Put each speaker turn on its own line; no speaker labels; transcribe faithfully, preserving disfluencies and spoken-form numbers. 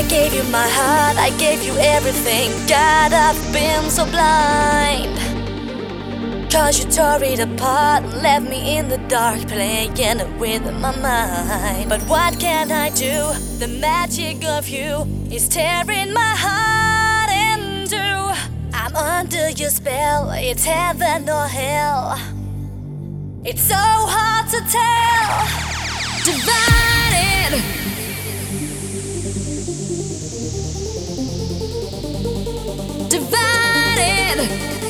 gave you my heart, I gave you everything. God, I've been so blind. Cause you tore it apart, left me in the dark, playing with my mind. But what can I do? The magic of you is tearing my heart in two. I'm under your spell, it's heaven or hell. It's so hard to tell. Divided, divided.